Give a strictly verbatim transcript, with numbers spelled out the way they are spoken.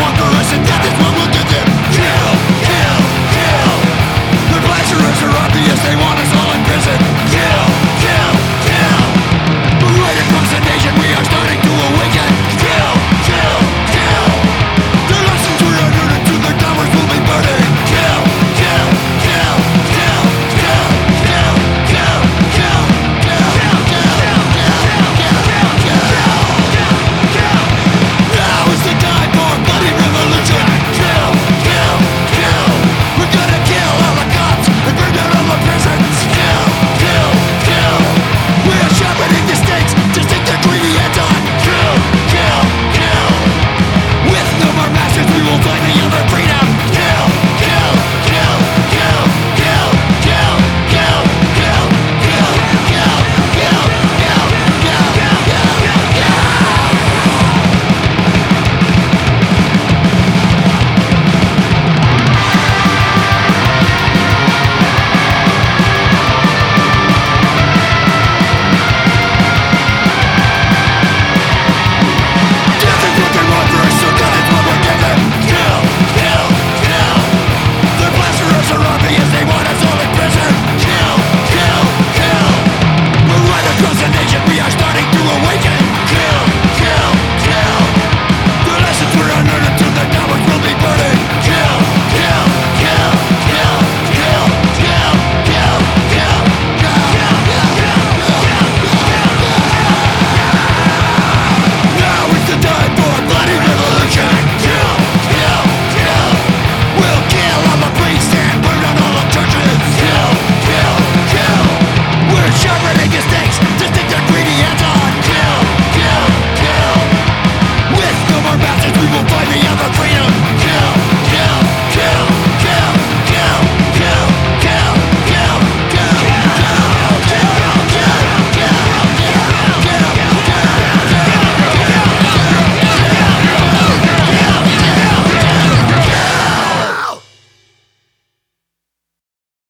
want for us, and death is what will get them. Kill, kill, kill. Their pleasures are obvious, they want us all in prison. Kill, kill, kill. Right across the nation we are starting to awaken. Kill, kill, kill. Their lessons we are learning to their towers will be burning. Kill, kill, kill, kill, kill, kill, kill, kill, kill, kill, kill, kill, kill, kill. Now is the time for bloody revolution. Kill, kill, kill. We're gonna kill all the cops and burn down all the prisons. Kill, kill, kill. We are sharpening the stakes to stick their greedy heads on. Kill, kill, kill. With no more masters we will find the other freedom. Kill, kill, kill, kill, kill, kill, kill, kill, kill, kill, kill, kill, kill, kill, kill, kill. Death is what they want for us, so death is what we're given. Kill, kill, kill. Their blasphemers are obvious, they want us all in prison. Kill, kill, kill. We're right across the nation, we are starting to awaken. Kill, kill, kill. The lessons we're unlearning to the towers will be burning. Kill, kill, kill, kill, kill, kill, kill, kill, kill, kill, kill, kill, kill. Now is the time for bloody revolution. Kill, kill, kill. We'll kill all the priests and burn down all the churches. Kill, kill, kill. We're sharpening the stakes to stick their greedy hands on. Kill, kill, kill. With no more bastards, we will find the other.